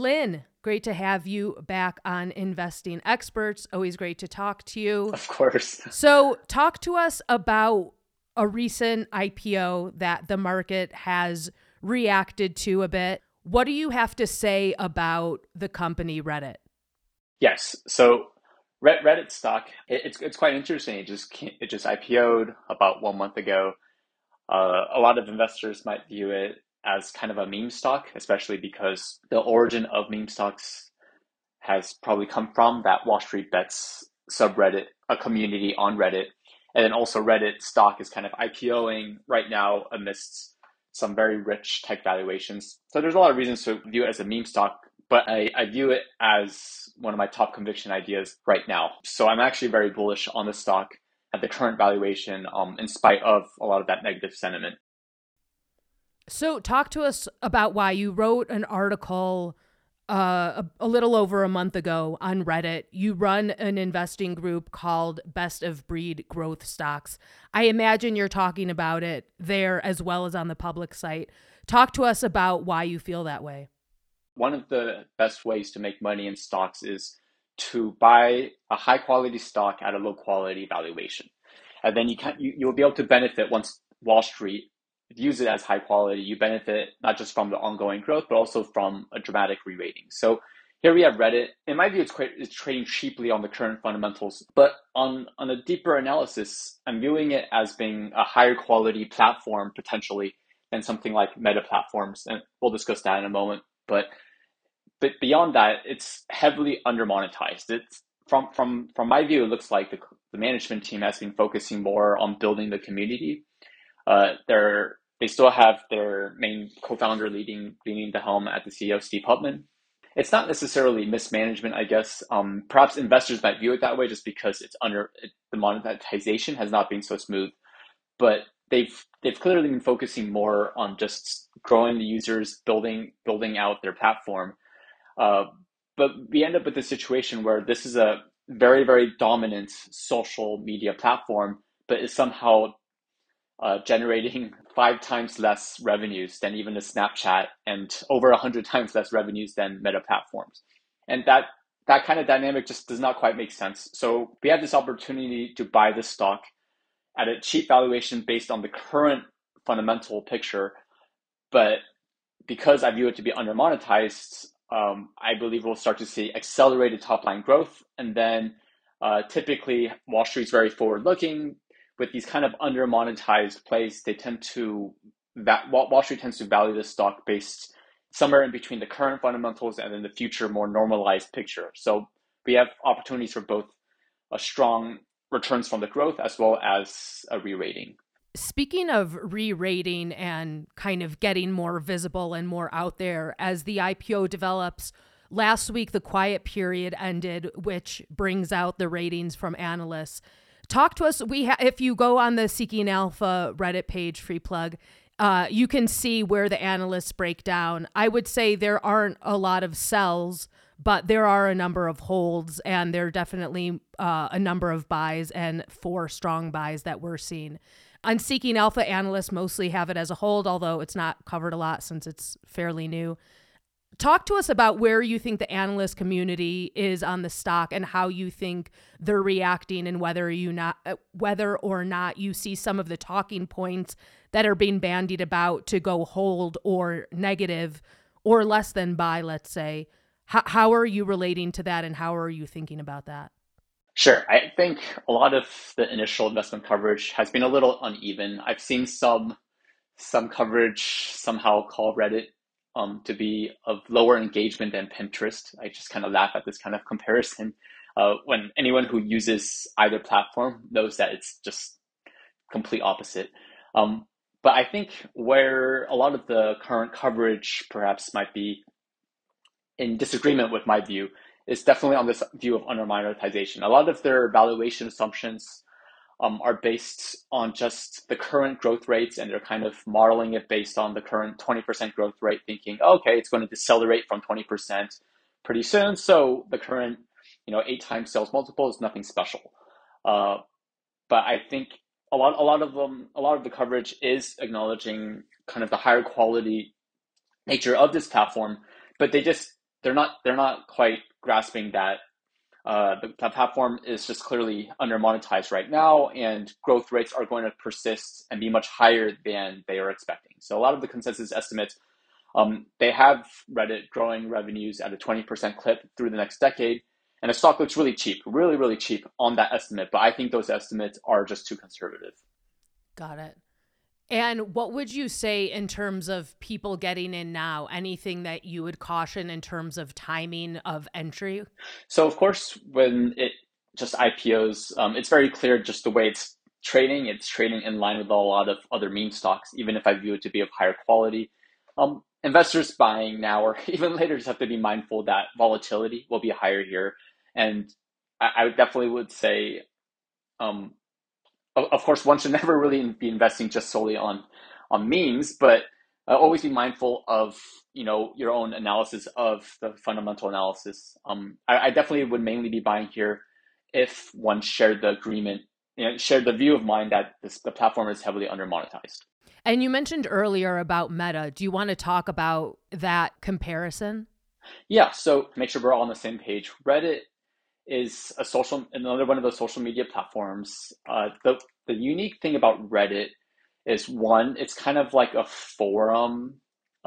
Lynn, great to have you back on Investing Experts. Always great to talk to you. Of course. So talk to us about a recent IPO that the market has reacted to a bit. What do you have to say about the company Reddit? Yes. So Reddit stock, it's quite interesting. It just IPO'd about 1 month ago. A lot of investors might view it as kind of a meme stock, especially because the origin of meme stocks has probably come from that Wall Street Bets subreddit, a community on Reddit. And then also Reddit stock is kind of IPOing right now amidst some very rich tech valuations. So there's a lot of reasons to view it as a meme stock, but I view it as one of my top conviction ideas right now. So I'm actually very bullish on the stock at the current valuation, in spite of a lot of that negative sentiment. So talk to us about why you wrote an article a little over a month ago on Reddit. You run an investing group called Best of Breed Growth Stocks. I imagine you're talking about it there as well as on the public site. Talk to us about why you feel that way. One of the best ways to make money in stocks is to buy a high quality stock at a low quality valuation. And then you'll be able to benefit once Wall Street views it as high quality. You benefit not just from the ongoing growth, but also from a dramatic re-rating. So here we have Reddit. In my view, it's trading cheaply on the current fundamentals, but on a deeper analysis, I'm viewing it as being a higher quality platform potentially than something like Meta platforms, and we'll discuss that in a moment. But beyond that, it's heavily undermonetized. It's from my view, it looks like the management team has been focusing more on building the community. They still have their main co-founder leading the helm at the CEO, Steve Hubman. It's not necessarily mismanagement, I guess. Perhaps investors might view it that way just because the monetization has not been so smooth. But they've clearly been focusing more on just growing the users, building out their platform. But we end up with a situation where this is a very, very dominant social media platform, but is somehow generating 5 times less revenues than even a Snapchat and over 100 times less revenues than Meta platforms. And that kind of dynamic just does not quite make sense. So we have this opportunity to buy this stock at a cheap valuation based on the current fundamental picture. But because I view it to be undermonetized, I believe we'll start to see accelerated top line growth. And then typically Wall Street's very forward looking. With these kind of undermonetized plays, Wall Street tends to value the stock based somewhere in between the current fundamentals and then the future more normalized picture. So we have opportunities for both a strong returns from the growth as well as a re-rating. Speaking of re-rating and kind of getting more visible and more out there as the IPO develops, last week the quiet period ended, which brings out the ratings from analysts. Talk to us. If you go on the Seeking Alpha Reddit page, free plug, you can see where the analysts break down. I would say there aren't a lot of sells, but there are a number of holds, and there are definitely a number of buys and 4 strong buys that we're seeing. On Seeking Alpha, analysts mostly have it as a hold, although it's not covered a lot since it's fairly new. Talk to us about where you think the analyst community is on the stock and how you think they're reacting, and whether or not you see some of the talking points that are being bandied about to go hold or negative or less than buy, let's say. How are you relating to that, and how are you thinking about that? Sure. I think a lot of the initial investment coverage has been a little uneven. I've seen some coverage somehow call Reddit to be of lower engagement than Pinterest. I just kind of laugh at this kind of comparison. When anyone who uses either platform knows that it's just complete opposite. But I think where a lot of the current coverage perhaps might be in disagreement with my view is definitely on this view of undermonetization. A lot of their valuation assumptions are based on just the current growth rates, and they're kind of modeling it based on the current 20% growth rate, thinking, okay, it's going to decelerate from 20% pretty soon. So the current, 8 times sales multiple is nothing special. But I think a lot of the coverage is acknowledging kind of the higher quality nature of this platform, but they they're not quite grasping that the platform is just clearly under monetized right now, and growth rates are going to persist and be much higher than they are expecting. So a lot of the consensus estimates, they have Reddit growing revenues at a 20% clip through the next decade, and the stock looks really cheap, really, really cheap on that estimate. But I think those estimates are just too conservative. Got it. And what would you say in terms of people getting in now? Anything that you would caution in terms of timing of entry? So of course, when it just IPOs, it's very clear just the way it's trading. It's trading in line with a lot of other meme stocks, even if I view it to be of higher quality. Investors buying now or even later just have to be mindful that volatility will be higher here. And I definitely would say, of course, one should never really be investing just solely on memes, but always be mindful of your own analysis of the fundamental analysis. I definitely would mainly be buying here if one shared the agreement, shared the view of mine that the platform is heavily under monetized. And you mentioned earlier about Meta. Do you want to talk about that comparison? Yeah, so to make sure we're all on the same page, Reddit is another one of those social media platforms. The unique thing about Reddit is, one, it's kind of like a forum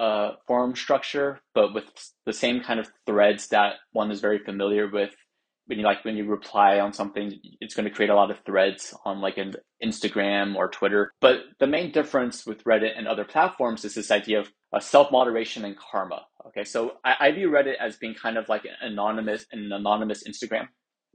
structure, but with the same kind of threads that one is very familiar with. When you reply on something, it's going to create a lot of threads on like an Instagram or Twitter. But the main difference with Reddit and other platforms is this idea of self-moderation and karma. Okay, so I view Reddit as being kind of like an anonymous Instagram.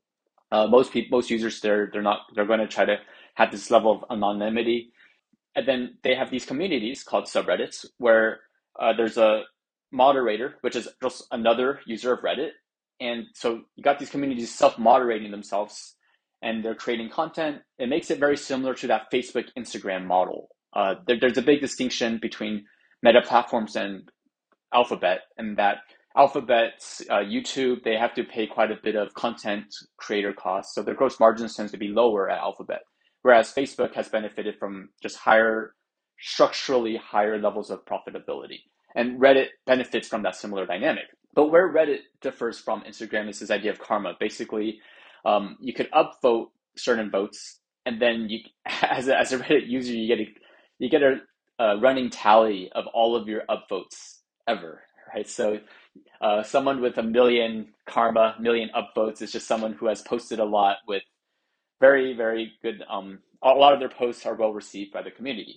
Most users, they're going to try to have this level of anonymity, and then they have these communities called subreddits where there's a moderator, which is just another user of Reddit. And so you got these communities self-moderating themselves, and they're creating content. It makes it very similar to that Facebook, Instagram model. There's a big distinction between Meta platforms and Alphabet, and that Alphabet's YouTube, they have to pay quite a bit of content creator costs, so their gross margins tends to be lower at Alphabet, whereas Facebook has benefited from just structurally higher levels of profitability. And Reddit benefits from that similar dynamic. But where Reddit differs from Instagram is this idea of karma. Basically, you could upvote certain votes, and then you, as a Reddit user, you get a running tally of all of your upvotes ever, right? So someone with 1 million karma, 1 million upvotes is just someone who has posted a lot with very, very good. A lot of their posts are well received by the community.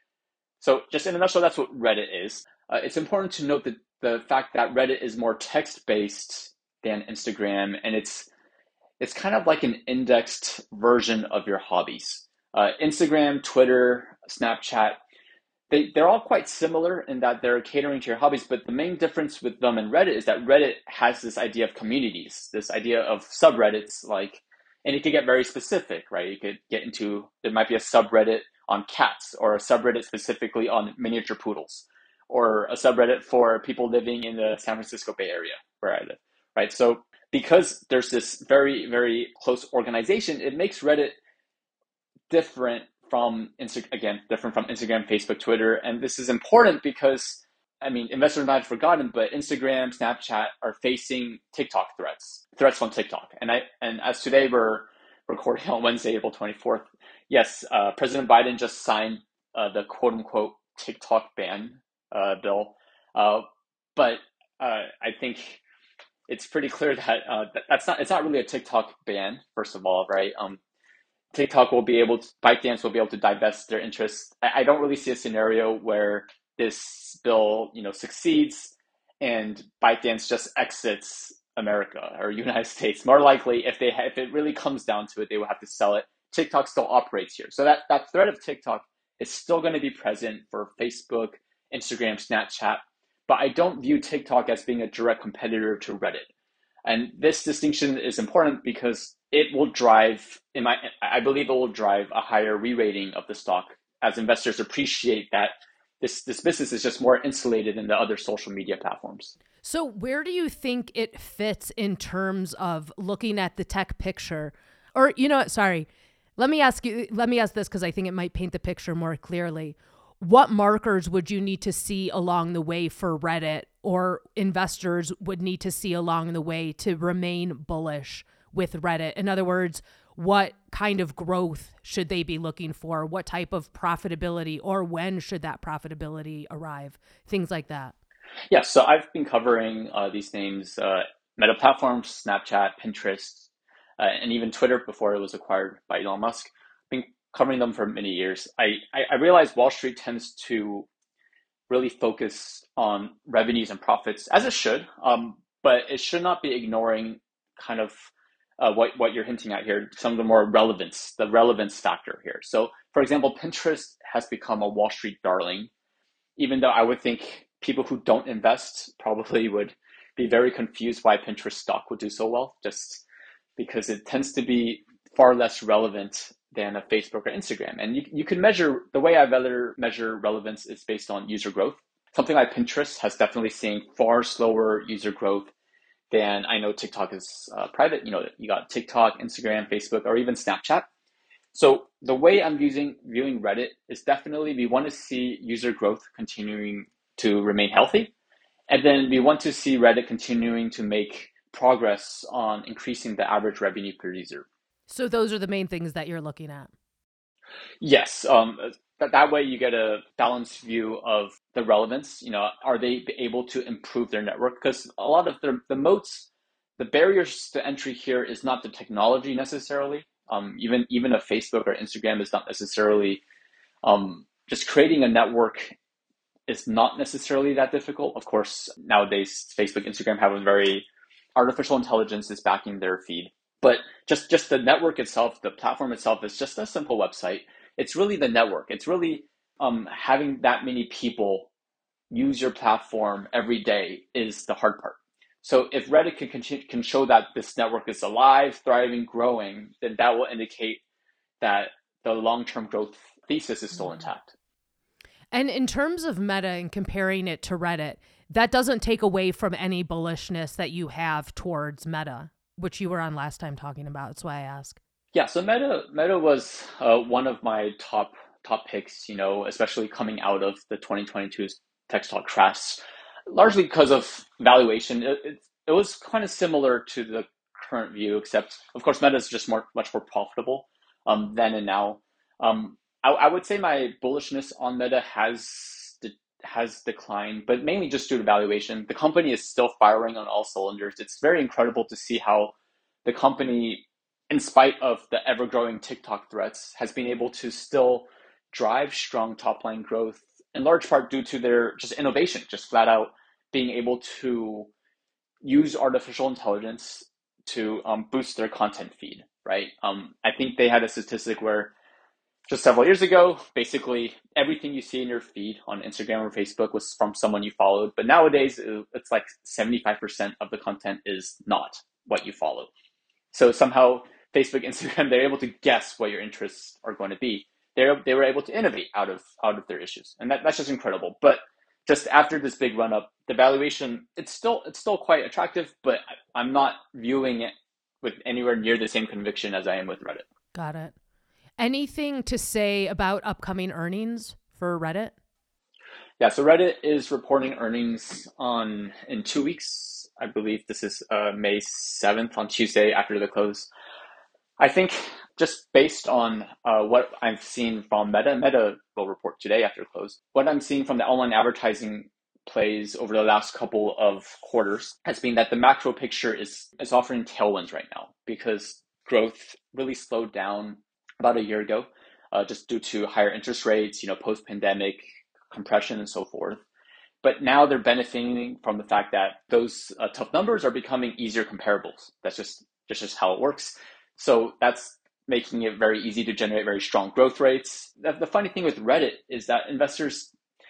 So just in a nutshell, that's what Reddit is. It's important to note that the fact that Reddit is more text-based than Instagram, and it's kind of like an indexed version of your hobbies. Instagram, Twitter, Snapchat, they're all quite similar in that they're catering to your hobbies, but the main difference with them and Reddit is that Reddit has this idea of communities, this idea of subreddits, and it could get very specific, right? You could get into, there might be a subreddit on cats, or a subreddit specifically on miniature poodles, or a subreddit for people living in the San Francisco Bay Area where I live, right? So because there's this very, very close organization, it makes Reddit different from Instagram, Facebook, Twitter. And this is important because, investors might have forgotten, but Instagram, Snapchat are facing TikTok threats from TikTok. And as today we're recording on Wednesday, April 24th, yes, President Biden just signed the quote unquote TikTok ban bill. But I think it's pretty clear that it's not really a TikTok ban, first of all, right? TikTok ByteDance will be able to divest their interests. I don't really see a scenario where this bill, succeeds and ByteDance just exits America or United States. More likely, if it really comes down to it, they will have to sell it. TikTok still operates here. So that threat of TikTok is still going to be present for Facebook, Instagram, Snapchat, but I don't view TikTok as being a direct competitor to Reddit. And this distinction is important because I believe it will drive a higher re-rating of the stock as investors appreciate that this business is just more insulated than the other social media platforms. So where do you think it fits in terms of looking at the tech picture? Or, sorry, let me ask this because I think it might paint the picture more clearly. what markers would you need to see along the way for Reddit, or investors would need to see along the way to remain bullish with Reddit? In other words, what kind of growth should they be looking for? What type of profitability, or when should that profitability arrive? Things like that. Yeah, so I've been covering these names, Meta Platforms, Snapchat, Pinterest, and even Twitter before it was acquired by Elon Musk. Been covering them for many years. I realize Wall Street tends to really focus on revenues and profits, as it should, but it should not be ignoring kind of what you're hinting at here, some of the more relevance, the relevance factor here. So, for example, Pinterest has become a Wall Street darling, even though I would think people who don't invest probably would be very confused why Pinterest stock would do so well, just because it tends to be far less relevant than a Facebook or Instagram. And you can measure, the way I rather measure relevance is based on user growth. Something like Pinterest has definitely seen far slower user growth than, I know TikTok is private. You got TikTok, Instagram, Facebook, or even Snapchat. So the way I'm viewing Reddit is definitely we want to see user growth continuing to remain healthy. And then we want to see Reddit continuing to make progress on increasing the average revenue per user. So those are the main things that you're looking at. Yes, that way you get a balanced view of the relevance. Are they able to improve their network? Because a lot of the moats, the barriers to entry here is not the technology necessarily. Even a Facebook or Instagram is not necessarily just creating a network is not necessarily that difficult. Of course, nowadays Facebook, Instagram have a very artificial intelligence is backing their feed. But just the network itself, the platform itself is just a simple website. It's really the network. It's really having that many people use your platform every day is the hard part. So if Reddit can show that this network is alive, thriving, growing, then that will indicate that the long-term growth thesis is still intact. And in terms of Meta and comparing it to Reddit, that doesn't take away from any bullishness that you have towards Meta, which you were on last time talking about. That's why I ask. Yeah, so Meta was one of my top picks, especially coming out of the 2022 tech stock crash, largely because of valuation. It was kind of similar to the current view, except of course Meta is just much more profitable then and now. I would say my bullishness on Meta has declined, but mainly just due to valuation. The company is still firing on all cylinders. It's very incredible to see how the company, in spite of the ever-growing TikTok threats, has been able to still drive strong top-line growth, in large part due to their just innovation, just flat out being able to use artificial intelligence to boost their content feed, right? I think they had a statistic where just several years ago, basically everything you see in your feed on Instagram or Facebook was from someone you followed. But nowadays, it's like 75% of the content is not what you follow. So somehow Facebook, Instagram, they're able to guess what your interests are going to be. They were able to innovate out of their issues, and that's just incredible. But just after this big run up, the valuation it's still quite attractive, but I'm not viewing it with anywhere near the same conviction as I am with Reddit. Got it. Anything to say about upcoming earnings for Reddit? Yeah, so Reddit is reporting earnings in 2 weeks. I believe this is May 7th on Tuesday after the close. I think just based on what I've seen from Meta will report today after the close. What I'm seeing from the online advertising plays over the last couple of quarters has been that the macro picture is offering tailwinds right now because growth really slowed down about a year ago, just due to higher interest rates, post-pandemic compression and so forth. But now they're benefiting from the fact that those tough numbers are becoming easier comparables. That's just how it works. So that's making it very easy to generate very strong growth rates. The funny thing with Reddit is that investors,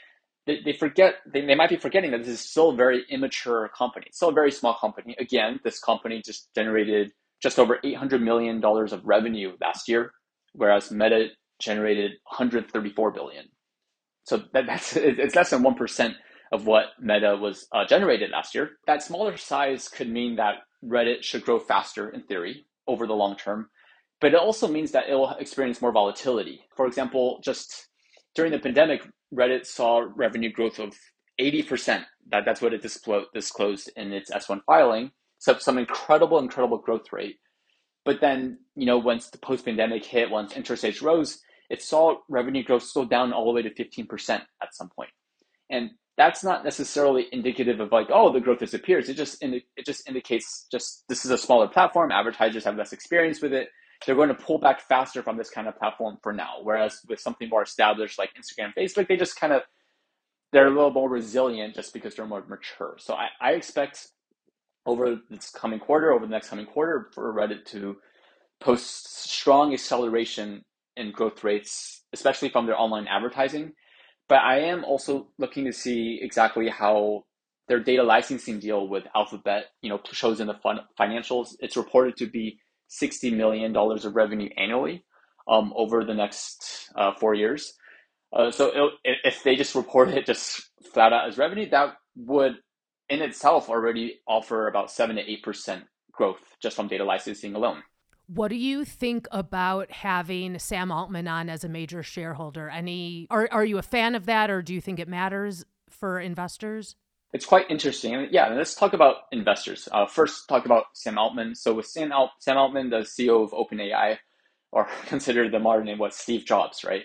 they forget, they might be forgetting that this is still a very immature company. It's still a very small company. Again, this company just generated just over $800 million of revenue last year, whereas Meta generated 134 billion. So it's less than 1% of what Meta was generated last year. That smaller size could mean that Reddit should grow faster in theory over the long term, but it also means that it will experience more volatility. For example, just during the pandemic, Reddit saw revenue growth of 80%. That's what it disclosed in its S1 filing. So some incredible growth rate. But then, once the post-pandemic hit, once interest rates rose, it saw revenue growth slow down all the way to 15% at some point. And that's not necessarily indicative of like, oh, the growth disappears. It just indicates this is a smaller platform. Advertisers have less experience with it. They're going to pull back faster from this kind of platform for now. Whereas with something more established like Instagram, Facebook, they're a little more resilient just because they're more mature. So I expect over the next coming quarter, for Reddit to post strong acceleration in growth rates, especially from their online advertising. But I am also looking to see exactly how their data licensing deal with Alphabet, shows in the financials. It's reported to be $60 million of revenue annually over the next 4 years. So if they just report it just flat out as revenue, that would in itself already offer about 7 to 8% growth just from data licensing alone. What do you think about having Sam Altman on as a major shareholder? Are you a fan of that, or do you think it matters for investors? It's quite interesting. Yeah, let's talk about investors. First, talk about Sam Altman. So with Sam Altman, the CEO of OpenAI, or considered the modern name, Steve Jobs, right?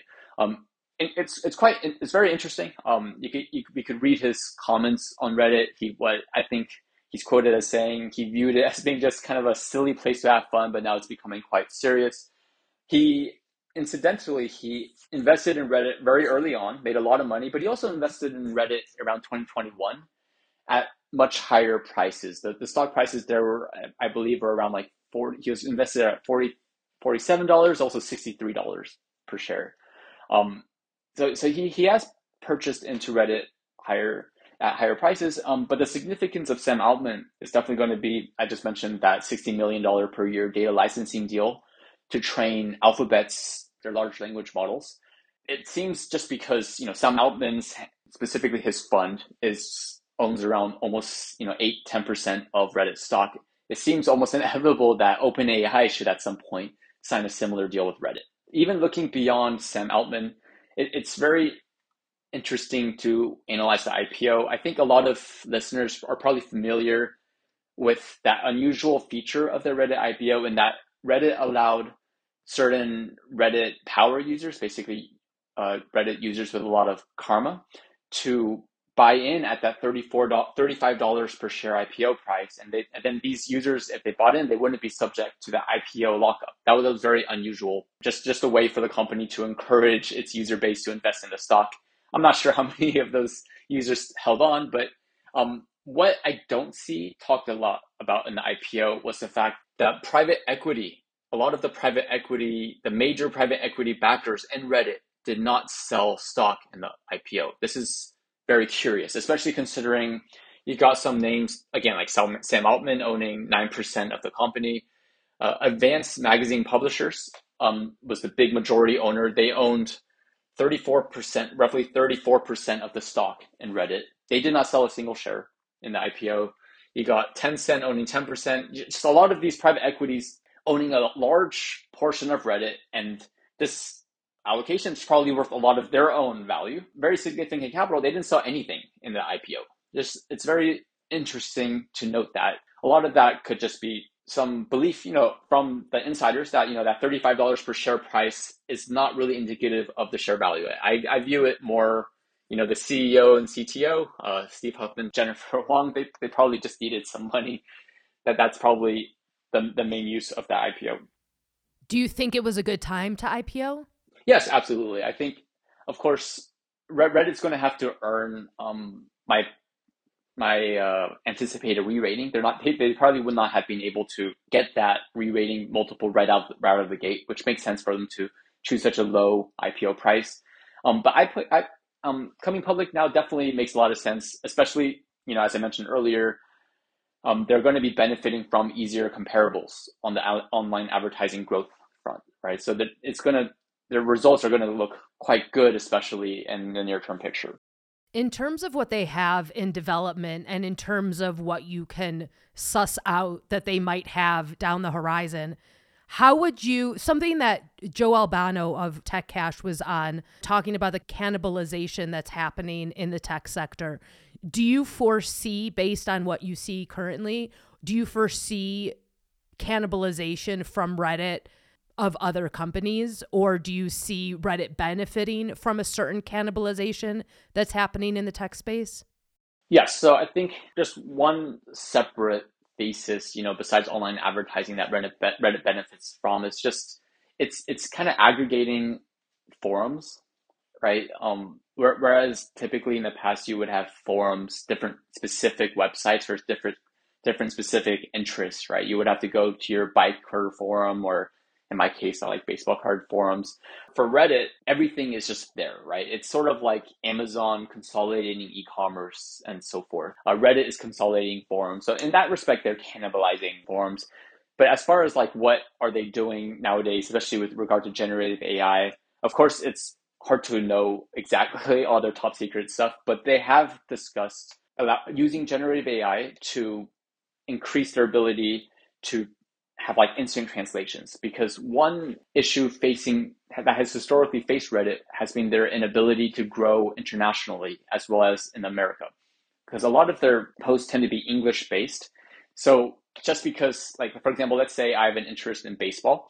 It's very interesting. We could read his comments on Reddit. I think he's quoted as saying he viewed it as being just kind of a silly place to have fun, but now it's becoming quite serious. Incidentally, he invested in Reddit very early on, made a lot of money, but he also invested in Reddit around 2021 at much higher prices. The stock prices there were, I believe, were around like 40. He was invested at $47, also $63 per share. So he has purchased into Reddit at higher prices. But the significance of Sam Altman is definitely going to be, I just mentioned that $60 million per year data licensing deal to train Alphabet's their large language models. It seems just because, Sam Altman's, specifically his fund, owns around almost 8-10% of Reddit stock. It seems almost inevitable that OpenAI should at some point sign a similar deal with Reddit. Even looking beyond Sam Altman, it's very interesting to analyze the IPO. I think a lot of listeners are probably familiar with that unusual feature of the Reddit IPO, in that Reddit allowed certain Reddit power users, basically Reddit users with a lot of karma, to buy in at that $35 per share IPO price. And then these users, if they bought in, they wouldn't be subject to the IPO lockup. That was very unusual, just a way for the company to encourage its user base to invest in the stock. I'm not sure how many of those users held on, but what I don't see talked a lot about in the IPO was the fact that a lot of the major private equity backers in Reddit did not sell stock in the IPO. This is very curious, especially considering you got some names, again, like Sam Altman owning 9% of the company. Advanced Magazine Publishers was the big majority owner. They owned roughly 34% of the stock in Reddit. They did not sell a single share in the IPO. You got Tencent owning 10%. Just a lot of these private equities owning a large portion of Reddit, and this allocation is probably worth a lot of their own value. Very significant capital. They didn't sell anything in the IPO. It's very interesting to note that a lot of that could just be some belief, from the insiders that, that $35 per share price is not really indicative of the share value. I view it more, the CEO and CTO, Steve Huffman, Jennifer Wong, they probably just needed some money. That's probably the main use of the IPO. Do you think it was a good time to IPO? Yes, absolutely. I think, of course, Reddit's going to have to earn my anticipated re-rating. They probably would not have been able to get that re-rating multiple right out of the gate, which makes sense for them to choose such a low IPO price. But coming public now definitely makes a lot of sense, especially, as I mentioned earlier, they're going to be benefiting from easier comparables on the online advertising growth front, right? So that their results are going to look quite good, especially in the near-term picture. In terms of what they have in development and in terms of what you can suss out that they might have down the horizon, How would you, something that Joe Albano of Tech Cash was on, talking about the cannibalization that's happening in the tech sector. Do you foresee, based on what you see currently, do you foresee cannibalization from Reddit of other companies, or do you see Reddit benefiting from a certain cannibalization that's happening in the tech space? Yes, so I think just one separate thesis, besides online advertising that Reddit benefits from is just it's kind of aggregating forums, right? Whereas typically in the past you would have forums, different specific websites for different specific interests, right? You would have to go to your biker forum, or in my case, I like baseball card forums. For Reddit, everything is just there, right? It's sort of like Amazon consolidating e-commerce and so forth. Reddit is consolidating forums. So in that respect, they're cannibalizing forums. But as far as like what are they doing nowadays, especially with regard to generative AI, of course, it's hard to know exactly all their top secret stuff, but they have discussed using generative AI to increase their ability to have like instant translations, because one issue that has historically faced Reddit has been their inability to grow internationally as well as in America, because a lot of their posts tend to be English based. So just because, like, for example, let's say I have an interest in baseball.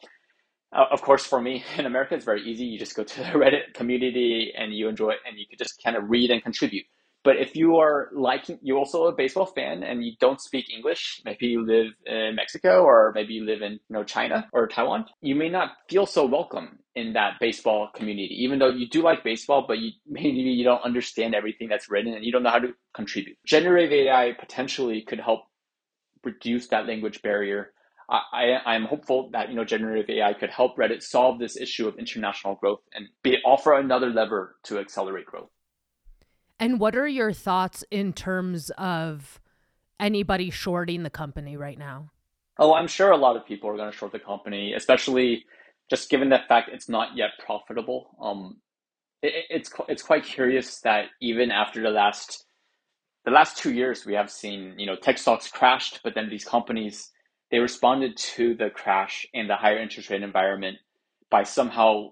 Of course, for me in America, it's very easy. You just go to the Reddit community and you enjoy it, and you could just kind of read and contribute. But if you're also a baseball fan and you don't speak English, maybe you live in Mexico, or maybe you live in China or Taiwan, you may not feel so welcome in that baseball community, even though you do like baseball, but maybe you don't understand everything that's written and you don't know how to contribute. Generative AI potentially could help reduce that language barrier. I'm hopeful that generative AI could help Reddit solve this issue of international growth and offer another lever to accelerate growth. And what are your thoughts in terms of anybody shorting the company right now? Oh, I'm sure a lot of people are going to short the company, especially just given the fact it's not yet profitable. It's quite curious that even after the last 2 years, we have seen tech stocks crashed, but then these companies, they responded to the crash and the higher interest rate environment by somehow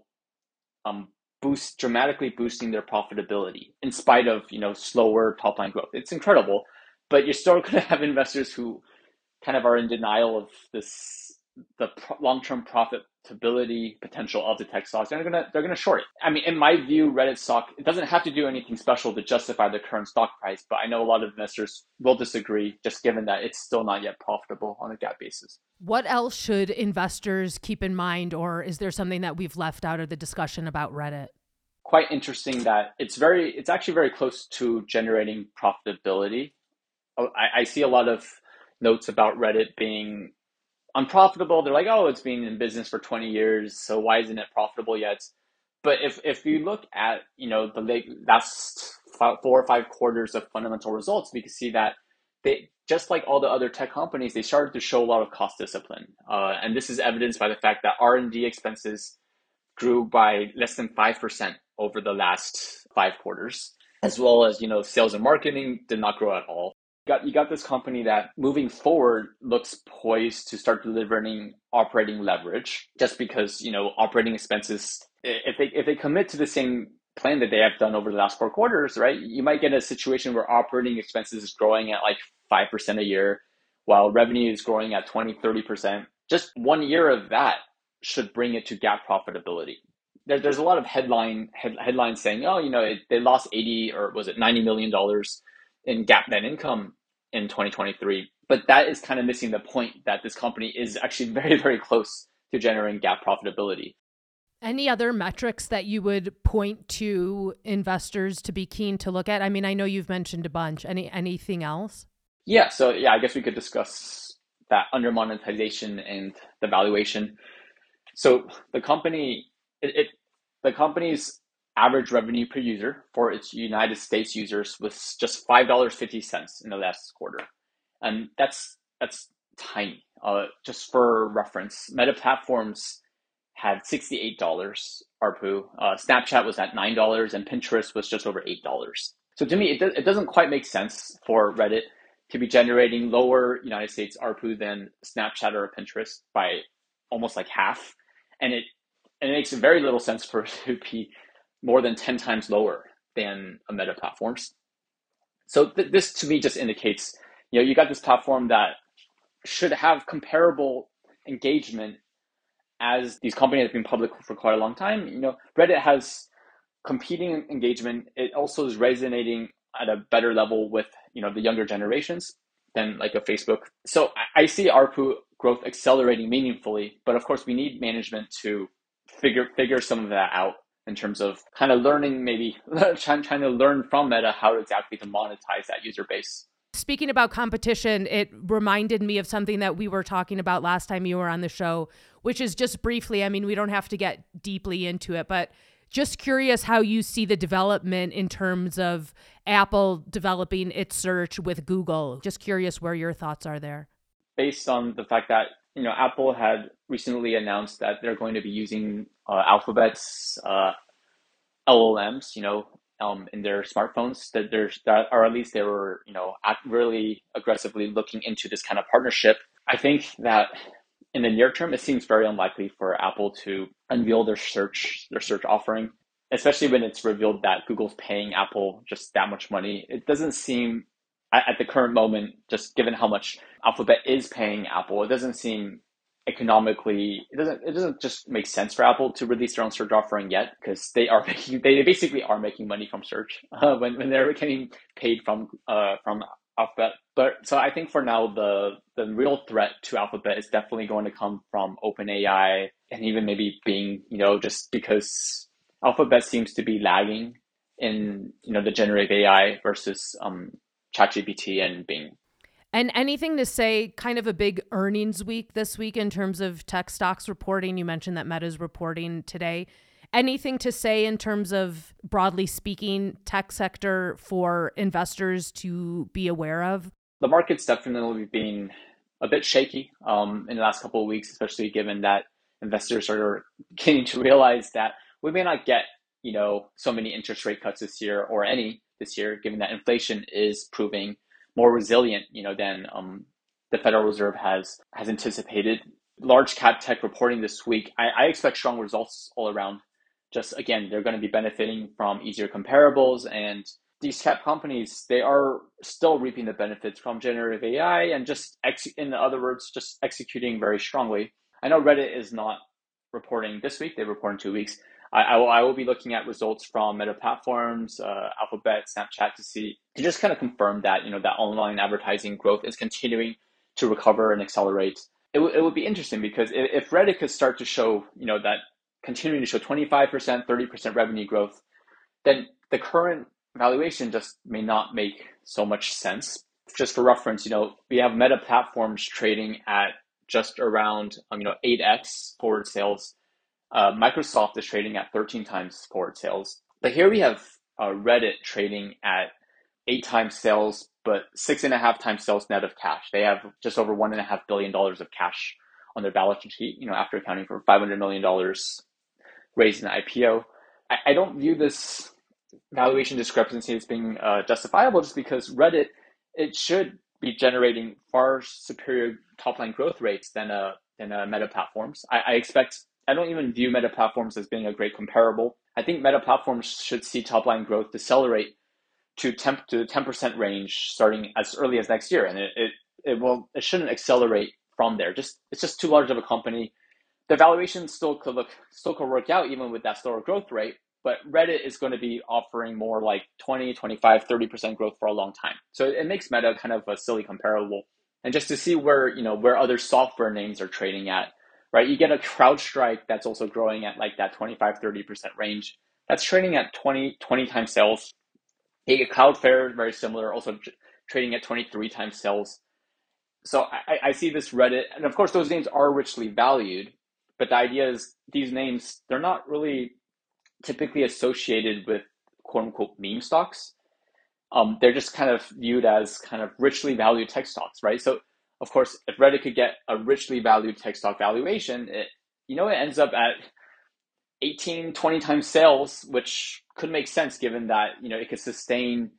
dramatically boosting their profitability in spite of slower top line growth. It's incredible, but you're still going to have investors who kind of are in denial of the long-term profitability potential of the tech stocks. They're gonna short it. I mean, in my view, Reddit stock, it doesn't have to do anything special to justify the current stock price, but I know a lot of investors will disagree, just given that it's still not yet profitable on a GAAP basis. What else should investors keep in mind, or is there something that we've left out of the discussion about Reddit? Quite interesting that it's actually very close to generating profitability. I see a lot of notes about Reddit being unprofitable. They're like, oh, it's been in business for 20 years, so why isn't it profitable yet? But if you look at the last 4 or 5 quarters of fundamental results, we can see that they, just like all the other tech companies, they started to show a lot of cost discipline, and this is evidenced by the fact that R&D expenses grew by less than 5% over the last 5 quarters, as well as sales and marketing did not grow at all. You got this company that moving forward looks poised to start delivering operating leverage, just because operating expenses, if they commit to the same plan that they have done over the last 4 quarters, right, you might get a situation where operating expenses is growing at like 5% a year while revenue is growing at 20-30%. Just 1 year of that should bring it to GAAP profitability. There's a lot of headlines saying, oh, they lost 80 or was it $90 million in GAAP net income in 2023. But that is kind of missing the point that this company is actually very, very close to generating GAAP profitability. Any other metrics that you would point to investors to be keen to look at? I mean, I know you've mentioned a bunch. Anything else? Yeah, so I guess we could discuss that under monetization and the valuation. So the company's average revenue per user for its United States users was just $5.50 in the last quarter, and that's tiny. Just for reference, Meta Platforms had $68 ARPU. Snapchat was at $9, and Pinterest was just over $8. So to me, it doesn't quite make sense for Reddit to be generating lower United States ARPU than Snapchat or Pinterest by almost like half, and it makes very little sense for it to be more than 10 times lower than a Meta platforms. So this to me just indicates, you got this platform that should have comparable engagement as these companies have been public for quite a long time. Reddit has competing engagement. It also is resonating at a better level with the younger generations than like a Facebook. So I see ARPU growth accelerating meaningfully, but of course we need management to figure some of that out in terms of kind of learning, maybe trying to learn from Meta how exactly to monetize that user base. Speaking about competition, it reminded me of something that we were talking about last time you were on the show, which is just briefly, I mean, we don't have to get deeply into it, but just curious how you see the development in terms of Apple developing its search with Google. Just curious where your thoughts are there. Based on the fact that, Apple had recently announced that they're going to be using Alphabet's LLMs, in their smartphones, or at least they were, really aggressively looking into this kind of partnership. I think that in the near term, it seems very unlikely for Apple to unveil their search offering, especially when it's revealed that Google's paying Apple just that much money. It doesn't seem, at the current moment, just given how much Alphabet is paying Apple, it doesn't seem economically, it doesn't just make sense for Apple to release their own search offering yet, because they basically are making money from search when they're getting paid from Alphabet. But so I think for now the real threat to Alphabet is definitely going to come from OpenAI, and even maybe Bing, just because Alphabet seems to be lagging in the generative AI versus ChatGPT and Bing. And anything to say, kind of a big earnings week this week in terms of tech stocks reporting? You mentioned that Meta's reporting today. Anything to say in terms of, broadly speaking, tech sector for investors to be aware of? The market's definitely been a bit shaky in the last couple of weeks, especially given that investors are beginning to realize that we may not get, so many interest rate cuts this year or any this year, given that inflation is proving more resilient, than the Federal Reserve has anticipated. Large cap tech reporting this week, I expect strong results all around. Just again, they're going to be benefiting from easier comparables, and these tech companies, they are still reaping the benefits from generative AI and just in other words, just executing very strongly. I know Reddit is not reporting this week; they report in 2 weeks. I will be looking at results from Meta Platforms, Alphabet, Snapchat to just kind of confirm that that online advertising growth is continuing to recover and accelerate. It would be interesting, because if Reddit could start to show that continuing to show 25%, 30% revenue growth, then the current valuation just may not make so much sense. Just for reference, we have Meta Platforms trading at just around 8x forward sales. Microsoft is trading at 13 times forward sales. But here we have Reddit trading at 8 times sales, but 6.5 times sales net of cash. They have just over $1.5 billion of cash on their balance sheet, after accounting for $500 million raised in the IPO. I don't view this valuation discrepancy as being justifiable, just because Reddit, it should be generating far superior top line growth rates than Meta Platforms. I don't even view Meta Platforms as being a great comparable. I think Meta Platforms should see top line growth decelerate to the 10% range starting as early as next year, and it shouldn't accelerate from there. It's just too large of a company. The valuation still could work out even with that slower growth rate, but Reddit is going to be offering more like 20, 25, 30% growth for a long time. So it makes Meta kind of a silly comparable. And just to see where other software names are trading at, right? You get a CrowdStrike that's also growing at like that 25, 30% range. That's trading at 20 times sales. You get Cloudflare, very similar, also trading at 23 times sales. So I see this Reddit, and of course those names are richly valued, but the idea is these names, they're not really typically associated with quote unquote meme stocks. They're just kind of viewed as kind of richly valued tech stocks, right? So of course, if Reddit could get a richly valued tech stock valuation, it ends up at 18, 20 times sales, which could make sense given that, it could sustain,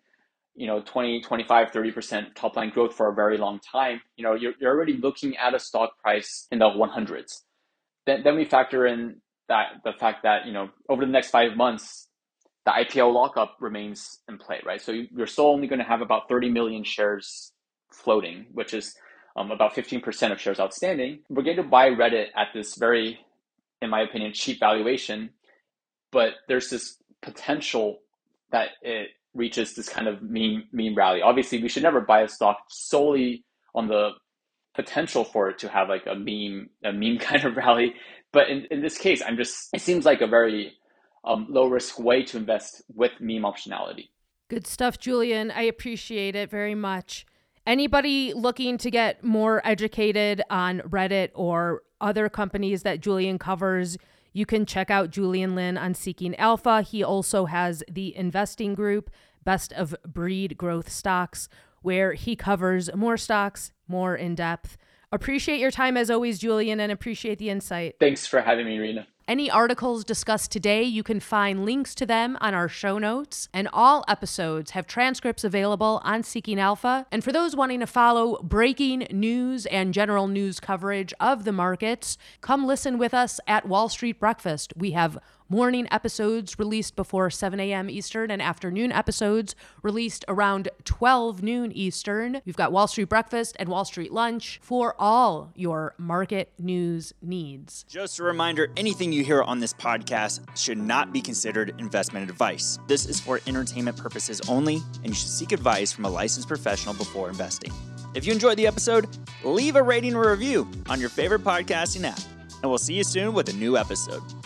20, 25, 30% top line growth for a very long time. You're already looking at a stock price in the 100s. then we factor in that the fact that, over the next 5 months, the IPO lockup remains in play, right? So you're still only going to have about 30 million shares floating, which is about 15% of shares outstanding. We're going to buy Reddit at this very, in my opinion, cheap valuation, but there's this potential that it reaches this kind of meme rally. Obviously, we should never buy a stock solely on the potential for it to have like a meme kind of rally. But in this case, it seems like a very low risk way to invest with meme optionality. Good stuff, Julian. I appreciate it very much. Anybody looking to get more educated on Reddit or other companies that Julian covers, you can check out Julian Lin on Seeking Alpha. He also has the investing group, Best of Breed Growth Stocks, where he covers more stocks, more in depth. Appreciate your time as always, Julian, and appreciate the insight. Thanks for having me, Rena. Any articles discussed today, you can find links to them on our show notes, and all episodes have transcripts available on Seeking Alpha. And for those wanting to follow breaking news and general news coverage of the markets, come listen with us at Wall Street Breakfast. We have morning episodes released before 7 a.m. Eastern and afternoon episodes released around 12 noon Eastern. We've got Wall Street Breakfast and Wall Street Lunch for all your market news needs. Just a reminder, anything you hear on this podcast should not be considered investment advice. This is for entertainment purposes only, and you should seek advice from a licensed professional before investing. If you enjoyed the episode, leave a rating or review on your favorite podcasting app, and we'll see you soon with a new episode.